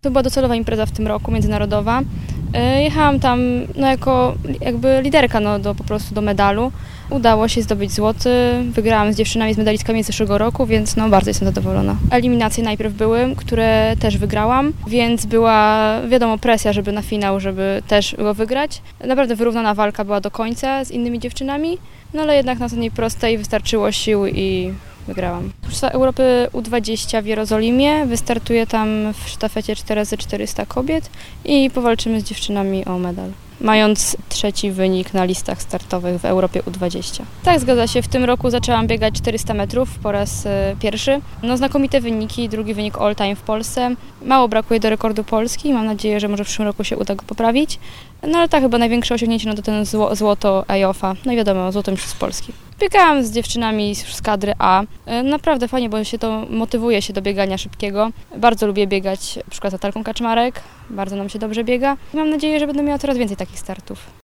To była docelowa impreza w tym roku, międzynarodowa. Jechałam tam jako jakby liderka po prostu do medalu. Udało się zdobyć złoty, wygrałam z dziewczynami, z medalistkami z zeszłego roku, więc bardzo jestem zadowolona. Eliminacje najpierw były, które też wygrałam, więc była wiadomo presja, żeby na finał, żeby też go wygrać. Naprawdę wyrównana walka była do końca z innymi dziewczynami, ale jednak na ostatniej prostej wystarczyło sił i wygrałam. Mistrzostwa Europy U20 w Jerozolimie, wystartuję tam w sztafecie 4x400 kobiet i powalczymy z dziewczynami o medal, mając 3. wynik na listach startowych w Europie U20. Tak, zgadza się. W tym roku zaczęłam biegać 400 metrów po raz pierwszy. Znakomite wyniki, 2. wynik all time w Polsce. Mało brakuje do rekordu Polski. Mam nadzieję, że może w przyszłym roku się uda go poprawić. Ale tak, chyba największe osiągnięcie to ten złoto IOF-a. No i wiadomo, złoto mistrzostw Polski. Biegałam z dziewczynami z kadry A. Naprawdę fajnie, bo motywuje się do biegania szybkiego. Bardzo lubię biegać, na przykład z Natalką Kaczmarek. Bardzo nam się dobrze biega. Mam nadzieję, że będę miała coraz więcej takich startów.